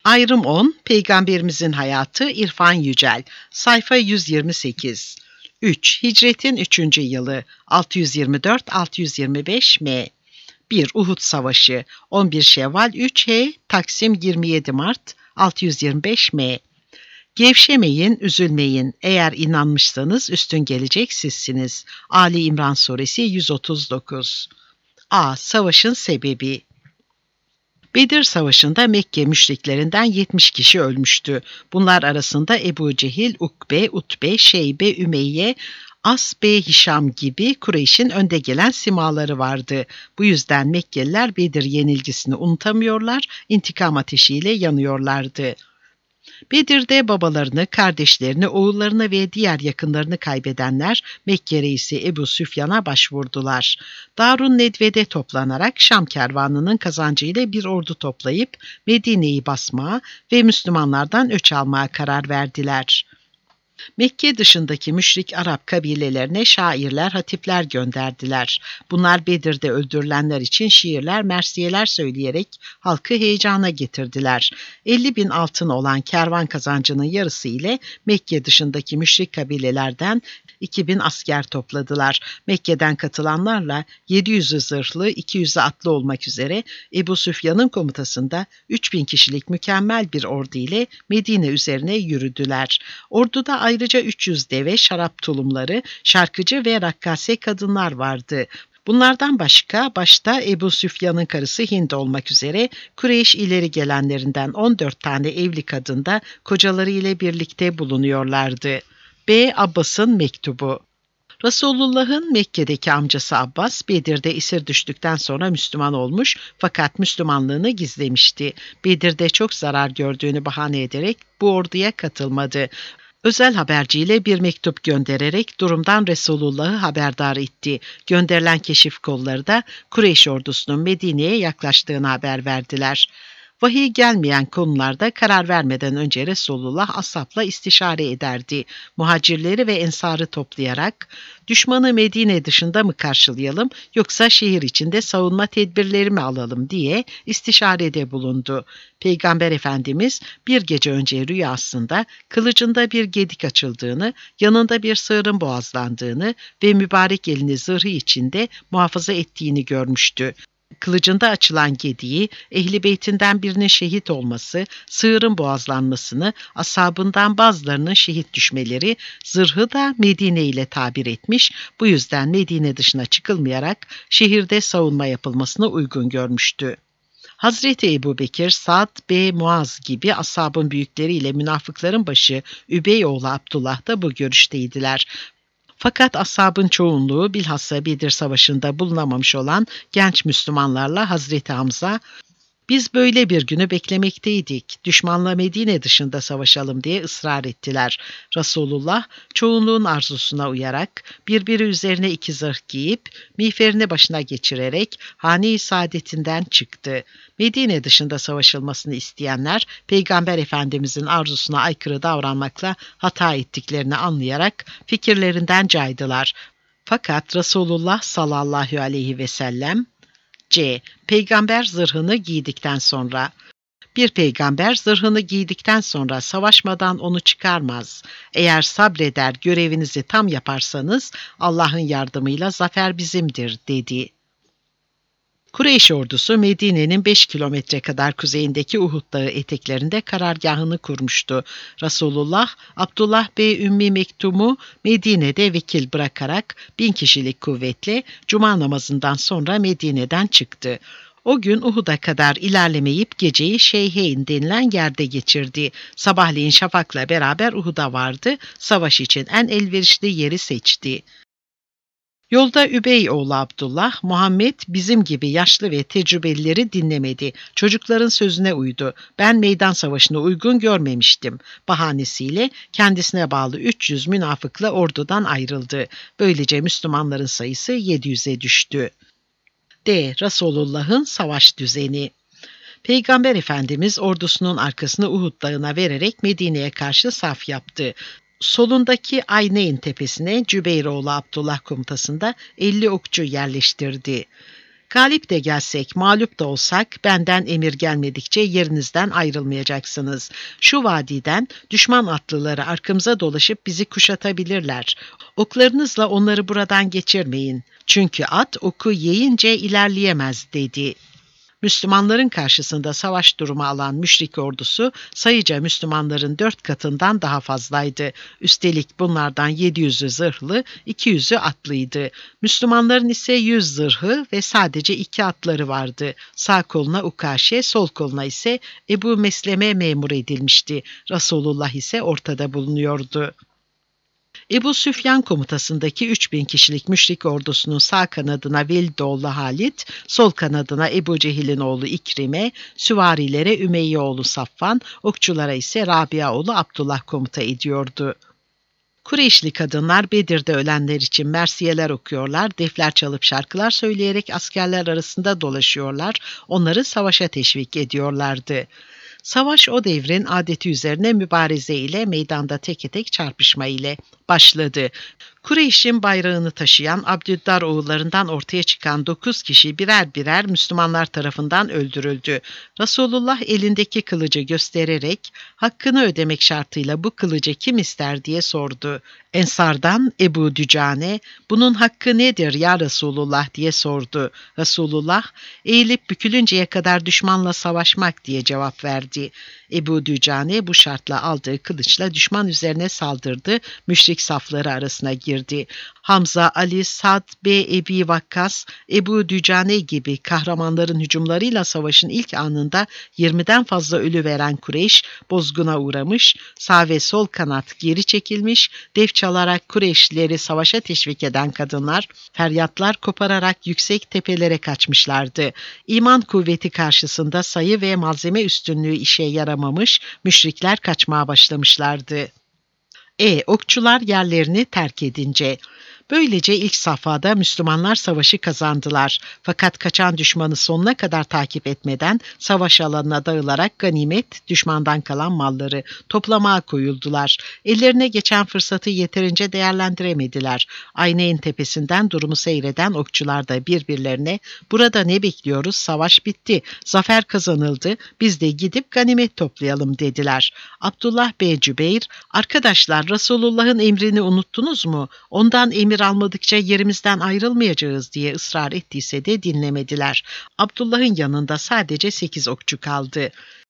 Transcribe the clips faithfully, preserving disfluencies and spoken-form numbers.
Ayrım on, Peygamberimizin hayatı İrfan Yücel, sayfa yüz yirmi sekiz. üç. Hicretin üçüncü yılı, altı yüz yirmi dört altı yüz yirmi beş M. bir. Uhud Savaşı, on bir Şevval üç H, Taksim yirmi yedi Mart altı yüz yirmi beş M. Gevşemeyin, üzülmeyin. Eğer inanmışsanız üstün gelecek sizsiniz. Ali İmran Suresi yüz otuz dokuz. A. Savaşın sebebi. Bedir Savaşı'nda Mekke müşriklerinden yetmiş kişi ölmüştü. Bunlar arasında Ebu Cehil, Ukbe, Utbe, Şeybe, Ümeyye, As B. Hişam gibi Kureyş'in önde gelen simaları vardı. Bu yüzden Mekkeliler Bedir yenilgisini unutamıyorlar, intikam ateşiyle yanıyorlardı. Bedir'de babalarını, kardeşlerini, oğullarını ve diğer yakınlarını kaybedenler Mekke reisi Ebu Süfyan'a başvurdular. Darun Nedve'de toplanarak Şam kervanının kazancıyla bir ordu toplayıp Medine'yi basmaya ve Müslümanlardan öç almaya karar verdiler. Mekke dışındaki müşrik Arap kabilelerine şairler, hatipler gönderdiler. Bunlar Bedir'de öldürülenler için şiirler, mersiyeler söyleyerek halkı heyecana getirdiler. elli bin altın olan kervan kazancının yarısı ile Mekke dışındaki müşrik kabilelerden iki bin asker topladılar. Mekke'den katılanlarla yedi yüzü zırhlı, iki yüzü atlı olmak üzere Ebu Süfyan'ın komutasında üç bin kişilik mükemmel bir ordu ile Medine üzerine yürüdüler. Orduda ayrıca üç yüz deve, şarap tulumları, şarkıcı ve rakkase kadınlar vardı. Bunlardan başka başta Ebu Süfyan'ın karısı Hind olmak üzere Kureyş ileri gelenlerinden on dört tane evli kadın da kocaları ile birlikte bulunuyorlardı. B. Abbas'ın mektubu. Resulullah'ın Mekke'deki amcası Abbas, Bedir'de esir düştükten sonra Müslüman olmuş fakat Müslümanlığını gizlemişti. Bedir'de çok zarar gördüğünü bahane ederek bu orduya katılmadı. Özel haberciyle bir mektup göndererek durumdan Resulullah'ı haberdar etti. Gönderilen keşif kolları da Kureyş ordusunun Medine'ye yaklaştığını haber verdiler. Vahiy gelmeyen konularda karar vermeden önce Resulullah ashabla istişare ederdi. Muhacirleri ve ensarı toplayarak düşmanı Medine dışında mı karşılayalım yoksa şehir içinde savunma tedbirleri mi alalım diye istişarede bulundu. Peygamber Efendimiz bir gece önce rüyasında kılıcında bir gedik açıldığını, yanında bir sığırın boğazlandığını ve mübarek elini zırhı içinde muhafaza ettiğini görmüştü. Kılıcında açılan gediği, Ehl-i Beytinden birinin şehit olması, sığırın boğazlanmasını, ashabından bazılarının şehit düşmeleri, zırhı da Medine ile tabir etmiş, bu yüzden Medine dışına çıkılmayarak şehirde savunma yapılmasını uygun görmüştü. Hazreti Ebubekir, Sa'd B. Muaz gibi ashabın büyükleriyle münafıkların başı Übeyoğlu Abdullah da bu görüşteydiler. Fakat ashabın çoğunluğu bilhassa Bedir Savaşı'nda bulunamamış olan genç Müslümanlarla Hazreti Hamza, "Biz böyle bir günü beklemekteydik, düşmanla Medine dışında savaşalım" diye ısrar ettiler. Resulullah çoğunluğun arzusuna uyarak birbiri üzerine iki zırh giyip miğferini başına geçirerek hane-i saadetinden çıktı. Medine dışında savaşılmasını isteyenler Peygamber Efendimizin arzusuna aykırı davranmakla hata ettiklerini anlayarak fikirlerinden caydılar. Fakat Resulullah sallallahu aleyhi ve sellem C. Peygamber zırhını giydikten sonra. Bir peygamber zırhını giydikten sonra savaşmadan onu çıkarmaz. Eğer sabreder görevinizi tam yaparsanız Allah'ın yardımıyla zafer bizimdir dedi. Kureyş ordusu Medine'nin beş kilometre kadar kuzeyindeki Uhud Dağı eteklerinde karargahını kurmuştu. Resulullah, Abdullah Bey Ümmi Mektum'u Medine'de vekil bırakarak bin kişilik kuvvetle Cuma namazından sonra Medine'den çıktı. O gün Uhud'a kadar ilerlemeyip geceyi Şeyheyn denilen yerde geçirdi. Sabahleyin şafakla beraber Uhud'a vardı, savaş için en elverişli yeri seçti. Yolda Übeyoğlu Abdullah, Muhammed bizim gibi yaşlı ve tecrübelileri dinlemedi. Çocukların sözüne uydu. Ben meydan savaşını uygun görmemiştim. Bahanesiyle kendisine bağlı üç yüz münafıkla ordudan ayrıldı. Böylece Müslümanların sayısı yedi yüze düştü. D. Resulullah'ın savaş düzeni. Peygamber Efendimiz ordusunun arkasını Uhud Dağı'na vererek Medine'ye karşı saf yaptı. Solundaki Ayneyn tepesine Cübeyroğlu Abdullah komutasında elli okçu yerleştirdi. Galip de gelsek, mağlup da olsak benden emir gelmedikçe yerinizden ayrılmayacaksınız. Şu vadiden düşman atlıları arkamıza dolaşıp bizi kuşatabilirler. Oklarınızla onları buradan geçirmeyin. Çünkü at oku yiyince ilerleyemez dedi. Müslümanların karşısında savaş durumu alan müşrik ordusu sayıca Müslümanların dört katından daha fazlaydı. Üstelik bunlardan yedi yüzü zırhlı, iki yüzü atlıydı. Müslümanların ise yüz zırhı ve sadece iki atları vardı. Sağ koluna Ukaşe, sol koluna ise Ebu Mesleme memur edilmişti. Resulullah ise ortada bulunuyordu. Ebu Süfyan komutasındaki üç bin kişilik müşrik ordusunun sağ kanadına Velid oğlu Halit, sol kanadına Ebu Cehil'in oğlu İkrime, süvarilere Ümeyye oğlu Safvan, okçulara ise Rabia oğlu Abdullah komuta ediyordu. Kureyşli kadınlar Bedir'de ölenler için mersiyeler okuyorlar, defler çalıp şarkılar söyleyerek askerler arasında dolaşıyorlar, onları savaşa teşvik ediyorlardı. Savaş o devrin adeti üzerine mübareze ile meydanda teke tek çarpışma ile başladı. Kureyş'in bayrağını taşıyan Abdüddar oğullarından ortaya çıkan dokuz kişi birer birer Müslümanlar tarafından öldürüldü. Resulullah elindeki kılıcı göstererek hakkını ödemek şartıyla bu kılıcı kim ister diye sordu. Ensardan Ebu Dücane bunun hakkı nedir ya Resulullah diye sordu. Resulullah eğilip bükülünceye kadar düşmanla savaşmak diye cevap verdi. Ebu Dücane bu şartla aldığı kılıçla düşman üzerine saldırdı, müşrik safları arasına girdi. Hamza, Ali, Sad, B. Ebi Vakkas, Ebu Dücane gibi kahramanların hücumlarıyla savaşın ilk anında yirmiden fazla ölü veren Kureyş bozguna uğramış, sağ ve sol kanat geri çekilmiş, def çalarak Kureyşlileri savaşa teşvik eden kadınlar feryatlar kopararak yüksek tepelere kaçmışlardı. İman kuvveti karşısında sayı ve malzeme üstünlüğü işe yaramamış, müşrikler kaçmaya başlamışlardı. E. Okçular yerlerini terk edince. Böylece ilk safhada Müslümanlar savaşı kazandılar. Fakat kaçan düşmanı sonuna kadar takip etmeden savaş alanına dağılarak ganimet, düşmandan kalan malları toplamaya koyuldular. Ellerine geçen fırsatı yeterince değerlendiremediler. Ayneyn tepesinden durumu seyreden okçular da birbirlerine "Burada ne bekliyoruz? Savaş bitti. Zafer kazanıldı. Biz de gidip ganimet toplayalım." dediler. Abdullah Bey Cübeyr, "Arkadaşlar, Resulullah'ın emrini unuttunuz mu? Ondan emir almadıkça yerimizden ayrılmayacağız" diye ısrar ettiyse de dinlemediler. Abdullah'ın yanında sadece sekiz okçu kaldı.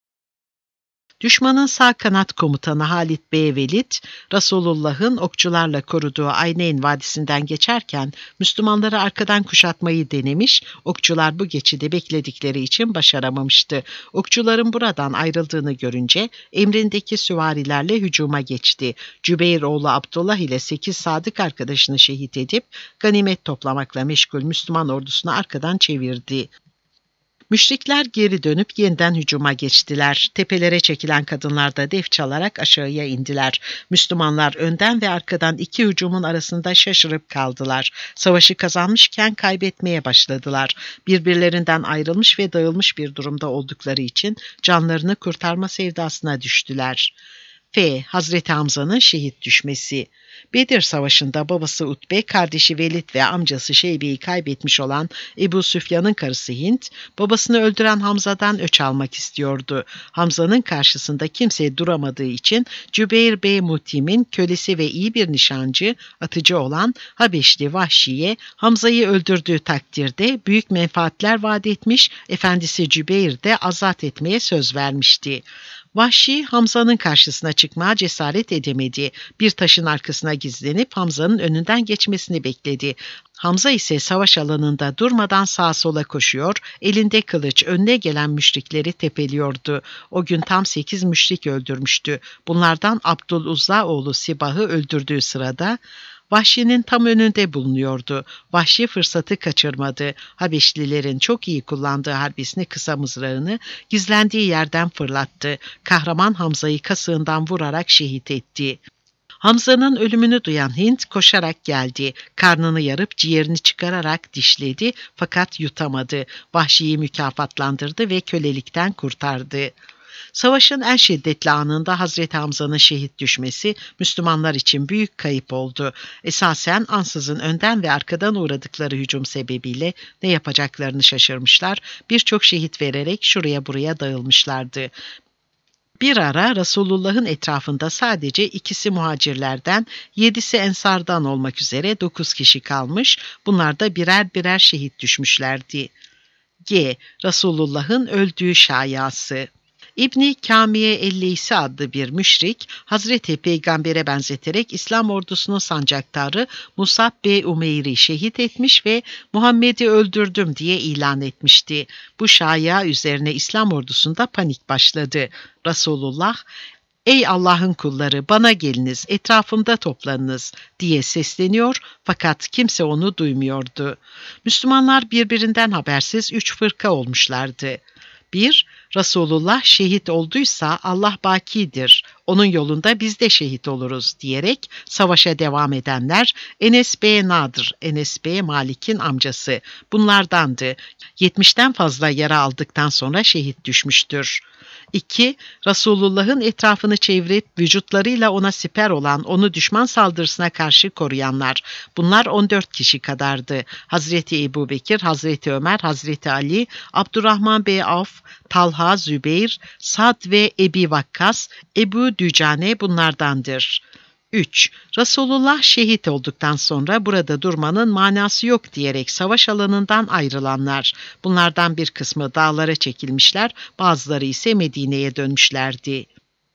Düşmanın sağ kanat komutanı Halid Bey Velid, Resulullah'ın okçularla koruduğu Ayneyn Vadisi'nden geçerken Müslümanları arkadan kuşatmayı denemiş, okçular bu geçidi bekledikleri için başaramamıştı. Okçuların buradan ayrıldığını görünce emrindeki süvarilerle hücuma geçti. Cübeyr oğlu Abdullah ile sekiz sadık arkadaşını şehit edip ganimet toplamakla meşgul Müslüman ordusunu arkadan çevirdi. Müşrikler geri dönüp yeniden hücuma geçtiler. Tepelere çekilen kadınlar da def çalarak aşağıya indiler. Müslümanlar önden ve arkadan iki hücumun arasında şaşırıp kaldılar. Savaşı kazanmışken kaybetmeye başladılar. Birbirlerinden ayrılmış ve dağılmış bir durumda oldukları için canlarını kurtarma sevdasına düştüler. F. Hazreti Hamza'nın şehit düşmesi. Bedir Savaşı'nda babası Utbe, kardeşi Velid ve amcası Şeybe'yi kaybetmiş olan Ebu Süfyan'ın karısı Hint, babasını öldüren Hamza'dan öç almak istiyordu. Hamza'nın karşısında kimse duramadığı için Cübeyr Bey Mutim'in kölesi ve iyi bir nişancı, atıcı olan Habeşli Vahşi'ye Hamza'yı öldürdüğü takdirde büyük menfaatler vaat etmiş, efendisi Cübeyr de azat etmeye söz vermişti. Vahşi, Hamza'nın karşısına çıkmaya cesaret edemedi. Bir taşın arkasına gizlenip Hamza'nın önünden geçmesini bekledi. Hamza ise savaş alanında durmadan sağa sola koşuyor, elinde kılıç önüne gelen müşrikleri tepeliyordu. O gün tam sekiz müşrik öldürmüştü. Bunlardan Abdüluzza oğlu Sibah'ı öldürdüğü sırada Vahşi'nin tam önünde bulunuyordu. Vahşi fırsatı kaçırmadı. Habeşlilerin çok iyi kullandığı harbisini kısa mızrağını gizlendiği yerden fırlattı. Kahraman Hamza'yı kasığından vurarak şehit etti. Hamza'nın ölümünü duyan Hint koşarak geldi. Karnını yarıp ciğerini çıkararak dişledi fakat yutamadı. Vahşi'yi mükafatlandırdı ve kölelikten kurtardı. Savaşın en şiddetli anında Hazreti Hamza'nın şehit düşmesi Müslümanlar için büyük kayıp oldu. Esasen ansızın önden ve arkadan uğradıkları hücum sebebiyle ne yapacaklarını şaşırmışlar, birçok şehit vererek şuraya buraya dağılmışlardı. Bir ara Resulullah'ın etrafında sadece ikisi muhacirlerden, yedisi ensardan olmak üzere dokuz kişi kalmış, bunlar da birer birer şehit düşmüşlerdi. G. Resulullah'ın öldüğü şayası. İbni Kamiye Elleysi adlı bir müşrik, Hazreti Peygamber'e benzeterek İslam ordusunun sancaktarı Musab B. Umeyr'i şehit etmiş ve Muhammed'i öldürdüm diye ilan etmişti. Bu şaya üzerine İslam ordusunda panik başladı. Resulullah, "Ey Allah'ın kulları, bana geliniz, etrafımda toplanınız" diye sesleniyor, fakat kimse onu duymuyordu. Müslümanlar birbirinden habersiz üç fırka olmuşlardı. bir. Resulullah şehit olduysa Allah bakidir, onun yolunda biz de şehit oluruz diyerek savaşa devam edenler Enes B. Nadır, Enes B. Malik'in amcası. Bunlardandı. yetmişten fazla yara aldıktan sonra şehit düşmüştür. iki. Resulullah'ın etrafını çevirip vücutlarıyla ona siper olan, onu düşman saldırısına karşı koruyanlar. Bunlar on dört kişi kadardı. Hazreti Ebubekir, Hazreti Ömer, Hazreti Ali, Abdurrahman Bey Avf, Talha, Zübeyir, Sad ve Ebi Vakkas, Ebu Dücane bunlardandır. üç. Resulullah şehit olduktan sonra burada durmanın manası yok diyerek savaş alanından ayrılanlar. Bunlardan bir kısmı dağlara çekilmişler, bazıları ise Medine'ye dönmüşlerdi.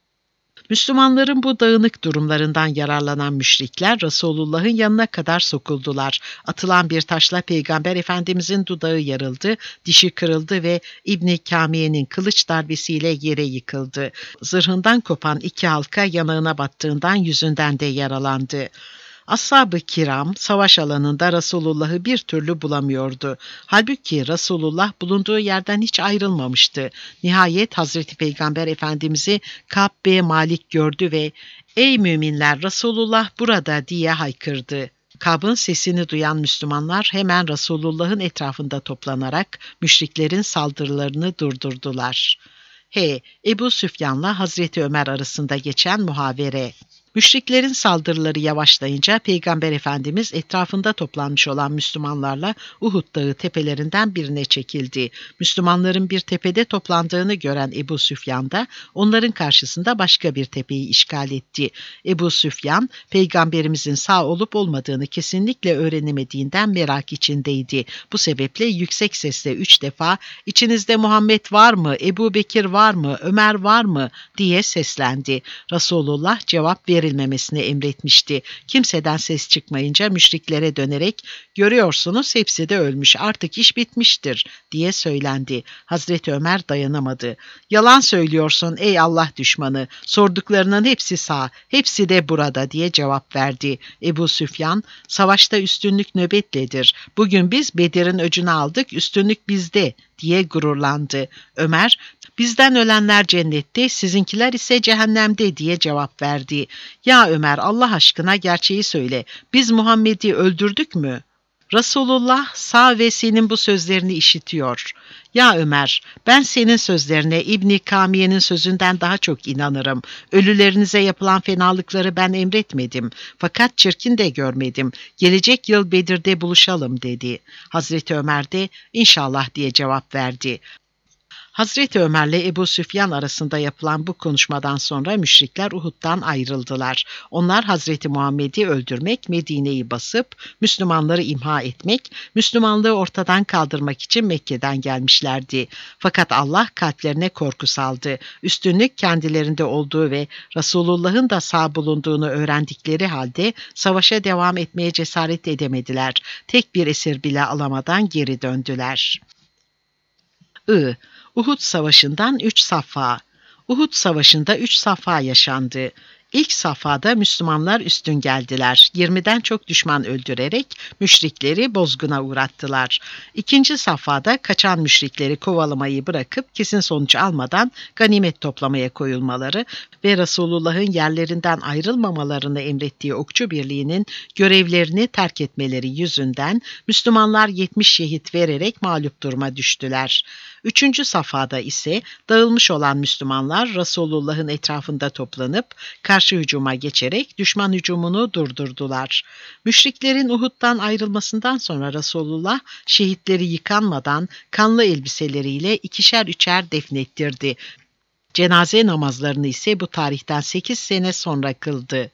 Müslümanların bu dağınık durumlarından yararlanan müşrikler Resulullah'ın yanına kadar sokuldular. Atılan bir taşla Peygamber Efendimizin dudağı yarıldı, dişi kırıldı ve İbni Kamiye'nin kılıç darbesiyle yere yıkıldı. Zırhından kopan iki halka yanağına battığından yüzünden de yaralandı. Ashab-ı kiram savaş alanında Resulullah'ı bir türlü bulamıyordu. Halbuki Resulullah bulunduğu yerden hiç ayrılmamıştı. Nihayet Hazreti Peygamber Efendimiz'i Ka'b bin Malik gördü ve "Ey müminler, Resulullah burada" diye haykırdı. Ka'b'ın sesini duyan Müslümanlar hemen Resulullah'ın etrafında toplanarak müşriklerin saldırılarını durdurdular. H. Ebu Süfyan'la Hazreti Ömer arasında geçen muhavere. Müşriklerin saldırıları yavaşlayınca Peygamber Efendimiz etrafında toplanmış olan Müslümanlarla Uhud Dağı tepelerinden birine çekildi. Müslümanların bir tepede toplandığını gören Ebu Süfyan da onların karşısında başka bir tepeyi işgal etti. Ebu Süfyan, Peygamberimizin sağ olup olmadığını kesinlikle öğrenemediğinden merak içindeydi. Bu sebeple yüksek sesle üç defa "İçinizde Muhammed var mı, Ebu Bekir var mı, Ömer var mı?" diye seslendi. Resulullah cevap verilmemesini emretmişti. Kimseden ses çıkmayınca müşriklere dönerek "Görüyorsunuz hepsi de ölmüş, artık iş bitmiştir" diye söylendi. Hazreti Ömer dayanamadı. "Yalan söylüyorsun ey Allah düşmanı, sorduklarının hepsi sağ, hepsi de burada" diye cevap verdi. Ebu Süfyan, "Savaşta üstünlük nöbetledir. Bugün biz Bedir'in öcünü aldık, üstünlük bizde" diye gururlandı. Ömer, "Bizden ölenler cennette, sizinkiler ise cehennemde" diye cevap verdi. "Ya Ömer, Allah aşkına gerçeği söyle. Biz Muhammed'i öldürdük mü?" Resulullah sağ ve senin bu sözlerini işitiyor. "Ya Ömer, ben senin sözlerine İbni Kamiye'nin sözünden daha çok inanırım. Ölülerinize yapılan fenalıkları ben emretmedim. Fakat çirkin de görmedim. Gelecek yıl Bedir'de buluşalım" dedi. Hazreti Ömer de "İnşallah" diye cevap verdi. Hazreti Ömer'le Ebu Süfyan arasında yapılan bu konuşmadan sonra müşrikler Uhud'dan ayrıldılar. Onlar Hazreti Muhammed'i öldürmek, Medine'yi basıp Müslümanları imha etmek, Müslümanlığı ortadan kaldırmak için Mekke'den gelmişlerdi. Fakat Allah kalplerine korku saldı. Üstünlük kendilerinde olduğu ve Resulullah'ın da sağ bulunduğunu öğrendikleri halde savaşa devam etmeye cesaret edemediler. Tek bir esir bile alamadan geri döndüler. I. Uhud Savaşı'ndan üç safha. Uhud Savaşı'nda üç safha yaşandı. İlk safhada Müslümanlar üstün geldiler. yirmiden çok düşman öldürerek müşrikleri bozguna uğrattılar. İkinci safhada kaçan müşrikleri kovalamayı bırakıp kesin sonuç almadan ganimet toplamaya koyulmaları ve Resulullah'ın yerlerinden ayrılmamalarını emrettiği okçu birliğinin görevlerini terk etmeleri yüzünden Müslümanlar yetmiş şehit vererek mağlup duruma düştüler. Üçüncü safhada ise dağılmış olan Müslümanlar Resulullah'ın etrafında toplanıp karşı hücuma geçerek düşman hücumunu durdurdular. Müşriklerin Uhud'dan ayrılmasından sonra Resulullah şehitleri yıkanmadan kanlı elbiseleriyle ikişer üçer defnettirdi. Cenaze namazlarını ise bu tarihten sekiz sene sonra kıldı.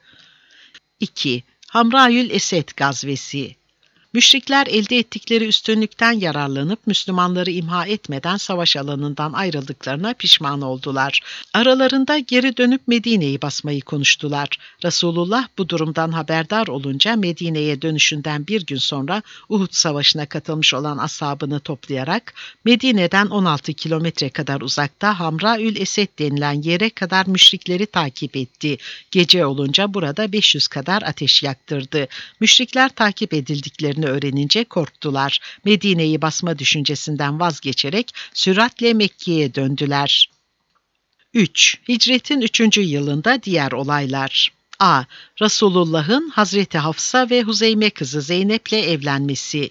iki. Hamraül Esed gazvesi. Müşrikler elde ettikleri üstünlükten yararlanıp Müslümanları imha etmeden savaş alanından ayrıldıklarına pişman oldular. Aralarında geri dönüp Medine'yi basmayı konuştular. Resulullah bu durumdan haberdar olunca Medine'ye dönüşünden bir gün sonra Uhud Savaşı'na katılmış olan ashabını toplayarak Medine'den on altı kilometre kadar uzakta Hamraül Esed denilen yere kadar müşrikleri takip etti. Gece olunca burada beş yüz kadar ateş yaktırdı. Müşrikler takip edildiklerini öğrenince korktular. Medine'yi basma düşüncesinden vazgeçerek süratle Mekke'ye döndüler. üç. Hicretin üçüncü yılında diğer olaylar. A. Resulullah'ın Hazreti Hafsa ve Huzeyme kızı Zeynep'le evlenmesi.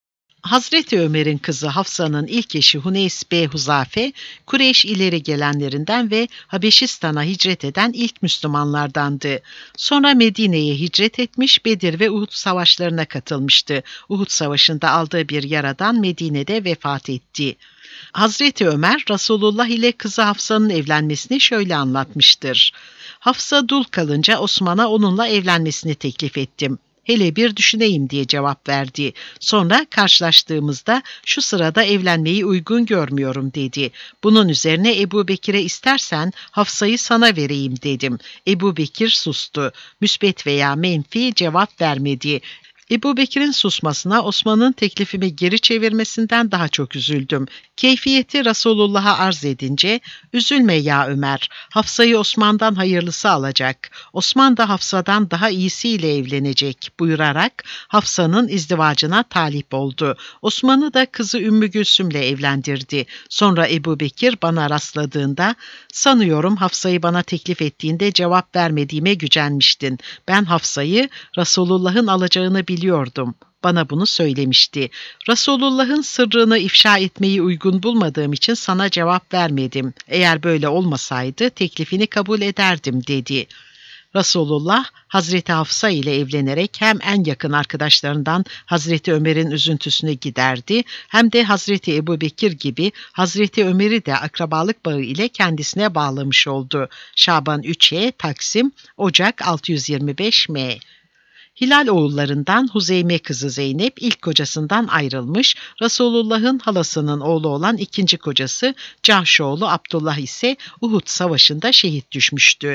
Hazreti Ömer'in kızı Hafsa'nın ilk eşi Huneys B. Huzafe, Kureyş ileri gelenlerinden ve Habeşistan'a hicret eden ilk Müslümanlardandı. Sonra Medine'ye hicret etmiş, Bedir ve Uhud savaşlarına katılmıştı. Uhud savaşında aldığı bir yaradan Medine'de vefat etti. Hazreti Ömer, Resulullah ile kızı Hafsa'nın evlenmesini şöyle anlatmıştır. Hafsa dul kalınca Osman'a onunla evlenmesini teklif ettim. Hele bir düşüneyim diye cevap verdi. Sonra karşılaştığımızda şu sırada evlenmeyi uygun görmüyorum dedi. Bunun üzerine Ebu Bekir'e istersen Hafsa'yı sana vereyim dedim. Ebu Bekir sustu. Müsbet veya menfi cevap vermedi. Ebu Bekir'in susmasına Osman'ın teklifimi geri çevirmesinden daha çok üzüldüm. Keyfiyeti Resulullah'a arz edince, "Üzülme ya Ömer, Hafsa'yı Osman'dan hayırlısı alacak. Osman da Hafsa'dan daha iyisiyle evlenecek" buyurarak Hafsa'nın izdivacına talip oldu. Osman'ı da kızı Ümmü Gülsüm'le evlendirdi. Sonra Ebu Bekir bana rastladığında, "Sanıyorum Hafsa'yı bana teklif ettiğinde cevap vermediğime gücenmiştin. Ben Hafsa'yı Resulullah'ın alacağını biliyordum. Bana bunu söylemişti. Resulullah'ın sırrını ifşa etmeyi uygun bulmadığım için sana cevap vermedim. Eğer böyle olmasaydı teklifini kabul ederdim" dedi. Resulullah, Hazreti Hafsa ile evlenerek hem en yakın arkadaşlarından Hazreti Ömer'in üzüntüsünü giderdi, hem de Hazreti Ebu Bekir gibi Hazreti Ömer'i de akrabalık bağı ile kendisine bağlamış oldu. Şaban üç E, Taksim, Ocak altı yüz yirmi beş M. Hilal oğullarından Huzeyme kızı Zeynep ilk kocasından ayrılmış, Resulullah'ın halasının oğlu olan ikinci kocası Cahş oğlu Abdullah ise Uhud Savaşı'nda şehit düşmüştü.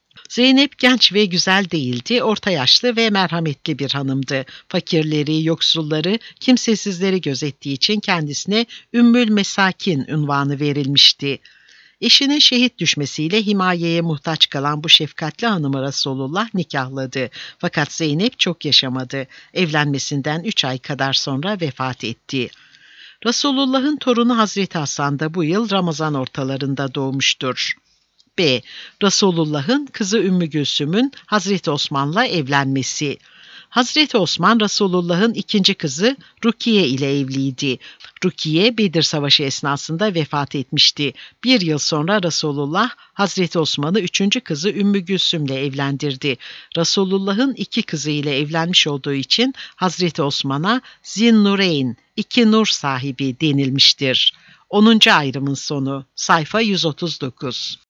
Zeynep genç ve güzel değildi, orta yaşlı ve merhametli bir hanımdı. Fakirleri, yoksulları, kimsesizleri gözettiği için kendisine Ümmül Mesakin unvanı verilmişti. Eşinin şehit düşmesiyle himayeye muhtaç kalan bu şefkatli hanımı Resulullah nikahladı. Fakat Zeynep çok yaşamadı. Evlenmesinden üç ay kadar sonra vefat etti. Resulullah'ın torunu Hazreti Hasan da bu yıl Ramazan ortalarında doğmuştur. B. Resulullah'ın kızı Ümmü Gülsüm'ün Hazreti Osman'la evlenmesi. Hazreti Osman, Resulullah'ın ikinci kızı Rukiye ile evliydi. Rukiye, Bedir Savaşı esnasında vefat etmişti. Bir yıl sonra Resulullah, Hazreti Osman'ı üçüncü kızı Ümmü Gülsüm'le evlendirdi. Resulullah'ın iki kızı ile evlenmiş olduğu için Hazreti Osman'a Zinnureyn, iki nur sahibi denilmiştir. onuncu ayrımın sonu, sayfa yüz otuz dokuz.